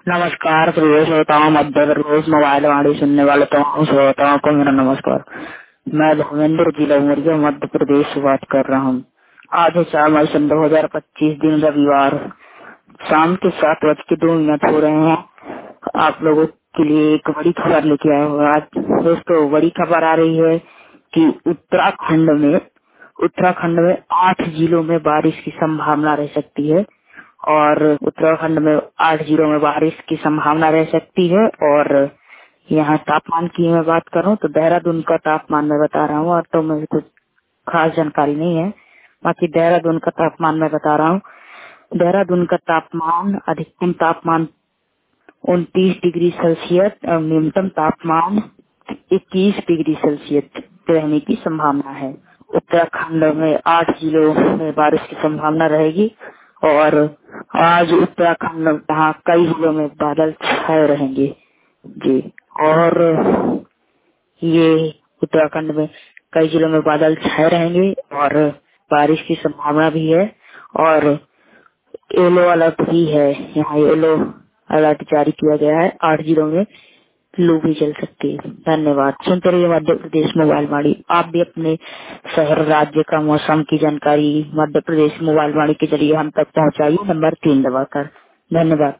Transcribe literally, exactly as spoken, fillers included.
नमस्कार प्रिय श्रोताओं, मध्य प्रदेश मोबाइल वाणी सुनने वाले तमाम श्रोताओं को मेरा नमस्कार। मैं धर्मेंद्र जिला उमरिया मध्य प्रदेश से बात कर रहा हूँ। आज है चार मई सन दो हजार पच्चीस, दिन रविवार, शाम के सात बज के दो मिनट हो रहे हैं। आप लोगों के लिए एक बड़ी खबर लेके आया हूँ। आज दोस्तों बड़ी खबर आ रही है कि उत्तराखंड में उत्तराखंड में आठ जिलों में बारिश की संभावना रह सकती है और उत्तराखंड में आठ जिलों में बारिश की संभावना रह सकती है। और यहाँ तापमान की मैं बात करूँ तो देहरादून का तापमान मैं बता रहा हूँ, और तो मुझे कुछ खास जानकारी नहीं है। बाकी देहरादून का तापमान मैं बता रहा हूँ। देहरादून का तापमान, अधिकतम तापमान उनतीस डिग्री सेल्सियस और न्यूनतम तापमान इक्कीस डिग्री सेल्सियस रहने की संभावना है। उत्तराखंड में आठ जिलों में बारिश की संभावना रहेगी और आज उत्तराखंड में यहाँ कई जिलों में बादल छाए रहेंगे जी। और ये उत्तराखंड में कई जिलों में बादल छाए रहेंगे और बारिश की संभावना भी है और येलो अलर्ट भी है। यहाँ येलो अलर्ट जारी किया गया है। आठ जिलों में लू भी चल सकती है। धन्यवाद। सुनते रहिए मध्य प्रदेश मोबाइल वाणी। आप भी अपने शहर राज्य का मौसम की जानकारी मध्य प्रदेश मोबाइल वाणी के जरिए हम तक पहुंचाइए, नंबर तीन दबाकर। धन्यवाद।